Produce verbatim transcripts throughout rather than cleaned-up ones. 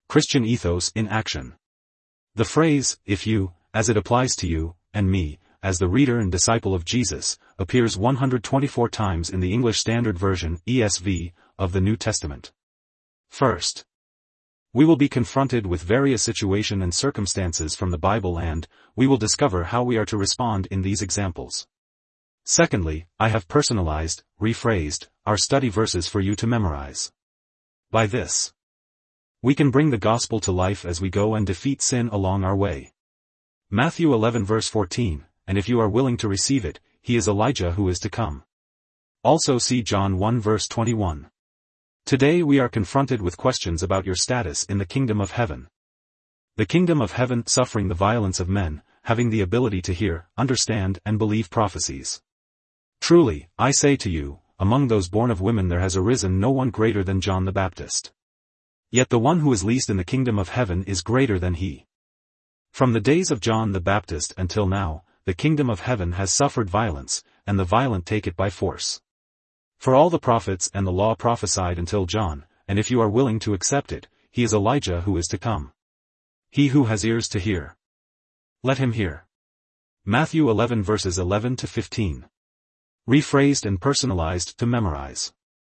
Christian ethos in action. The phrase, if you, as it applies to you, and me, as the reader and disciple of Jesus, appears one hundred twenty-four times in the English Standard Version, E S V, of the New Testament. First, we will be confronted with various situations and circumstances from the Bible and, we will discover how we are to respond in these examples. Secondly, I have personalized, rephrased, our study verses for you to memorize. By this, we can bring the gospel to life as we go and defeat sin along our way. Matthew eleven verse fourteen, and if you are willing to receive it, he is Elijah who is to come. Also see John one verse twenty-one. Today we are confronted with questions about your status in the kingdom of heaven. The kingdom of heaven, suffering the violence of men, having the ability to hear, understand, and believe prophecies. Truly, I say to you, among those born of women there has arisen no one greater than John the Baptist. Yet the one who is least in the kingdom of heaven is greater than he. From the days of John the Baptist until now, the kingdom of heaven has suffered violence, and the violent take it by force. For all the prophets and the law prophesied until John, and if you are willing to accept it, he is Elijah who is to come. He who has ears to hear, let him hear. Matthew eleven verses eleven to fifteen. Rephrased and personalized to memorize.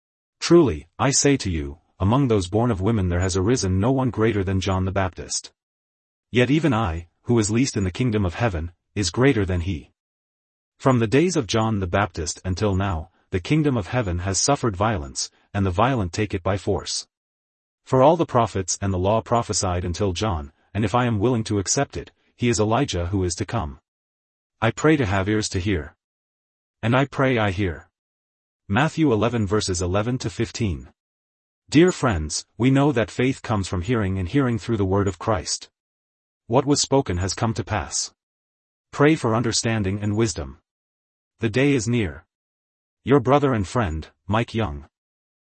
Truly, I say to you, among those born of women there has arisen no one greater than John the Baptist. Yet even I, who is least in the kingdom of heaven, is greater than he. From the days of John the Baptist until now, the kingdom of heaven has suffered violence, and the violent take it by force. For all the prophets and the law prophesied until John, and if I am willing to accept it, he is Elijah who is to come. I pray to have ears to hear. And I pray I hear. Matthew eleven verses eleven to fifteen. Dear friends, we know that faith comes from hearing and hearing through the word of Christ. What was spoken has come to pass. Pray for understanding and wisdom. The day is near. Your brother and friend, Mike Young.